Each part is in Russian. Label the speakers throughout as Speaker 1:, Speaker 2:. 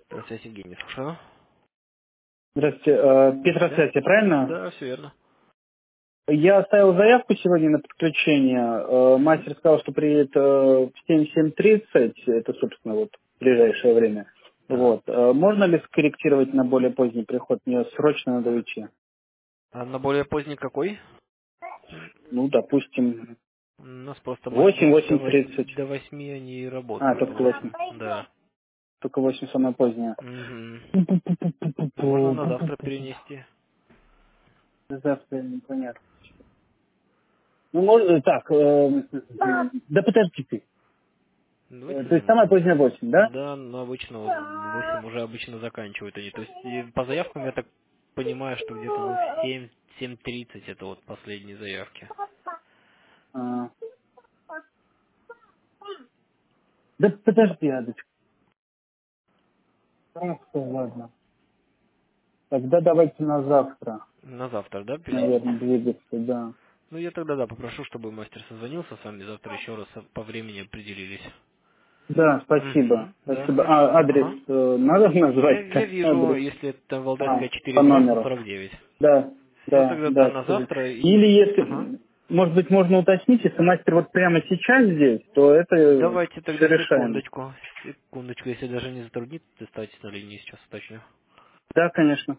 Speaker 1: Здравствуйте, Евгений, слушаю.
Speaker 2: Здравствуйте.
Speaker 1: Да?
Speaker 2: Петросвязь, правильно?
Speaker 1: Да, все верно.
Speaker 2: Я оставил заявку сегодня на подключение.
Speaker 1: Мгм.
Speaker 2: Мастер сказал, что приедет в 7:30. Это, собственно, вот в ближайшее время.
Speaker 1: Да.
Speaker 2: Вот. Можно ли скорректировать на более поздний приход? Мне срочно надо уйти.
Speaker 1: А на более поздний какой?
Speaker 2: Ну, допустим,
Speaker 1: У нас просто мастеры
Speaker 2: 8-8:30.
Speaker 1: до 8 они
Speaker 2: А,
Speaker 1: работают.
Speaker 2: только
Speaker 1: Вот.
Speaker 2: 8.
Speaker 1: Да.
Speaker 2: Только 8 самое позднее.
Speaker 1: Мгм. Можно на завтра
Speaker 2: Пу-пу-пу-пу-пу-пу-пу-пу.
Speaker 1: перенести.
Speaker 2: Завтра непонятно. Ну, можно так. Да подожди ты.
Speaker 1: Давайте
Speaker 2: То есть самое позднее 8, да?
Speaker 1: Да, но обычно вот в 8 уже обычно заканчивают они. То есть и по заявкам я так понимаю, что где-то в 7:30 это вот последние заявки.
Speaker 2: А, да подожди, Адочка. Хорошо, ладно. Тогда давайте на завтра,
Speaker 1: На завтра, да, перенести?
Speaker 2: наверное, двигаться, да.
Speaker 1: Ну, я тогда, да, попрошу, чтобы мастер созвонился с вами завтра еще раз по времени определились.
Speaker 2: Да, спасибо.
Speaker 1: Угу, да,
Speaker 2: Спасибо. А
Speaker 1: хорошо.
Speaker 2: адрес
Speaker 1: Ага.
Speaker 2: надо
Speaker 1: Я
Speaker 2: назвать-то?
Speaker 1: вижу,
Speaker 2: Адрес.
Speaker 1: если это Валдайская
Speaker 2: А, по
Speaker 1: 4
Speaker 2: номеру.
Speaker 1: 149.
Speaker 2: Да,
Speaker 1: Ну,
Speaker 2: да,
Speaker 1: тогда, да,
Speaker 2: да,
Speaker 1: на
Speaker 2: скажите.
Speaker 1: завтра
Speaker 2: Или
Speaker 1: и... Ага.
Speaker 2: если, может быть, можно уточнить, если мастер вот прямо сейчас здесь, то это
Speaker 1: Давайте
Speaker 2: все
Speaker 1: тогда
Speaker 2: решаем.
Speaker 1: секундочку. Секундочку, если даже не затруднит, оставайтесь на линии сейчас уточню.
Speaker 2: Да, конечно.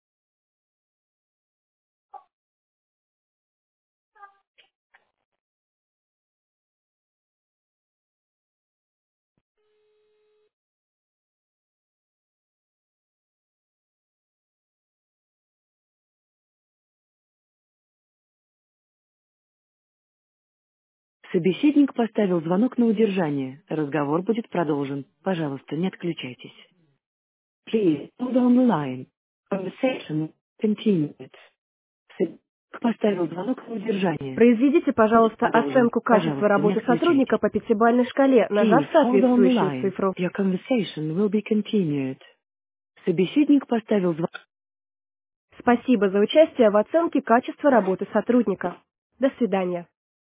Speaker 3: Собеседник поставил звонок на удержание. Разговор будет продолжен. Пожалуйста, не отключайтесь. Please hold on the line. Conversation continued. Собеседник поставил звонок на удержание.
Speaker 4: Произведите,
Speaker 3: Будет
Speaker 4: пожалуйста,
Speaker 3: продолжен.
Speaker 4: оценку качества
Speaker 3: Пожалуйста, не
Speaker 4: работы сотрудника
Speaker 3: отключайтесь.
Speaker 4: по пятибалльной шкале, нажав
Speaker 3: Please hold on the
Speaker 4: соответствующую
Speaker 3: line.
Speaker 4: цифру.
Speaker 3: Your conversation will be continued. Собеседник поставил звонок.
Speaker 4: Спасибо за участие в оценке качества работы сотрудника. До свидания.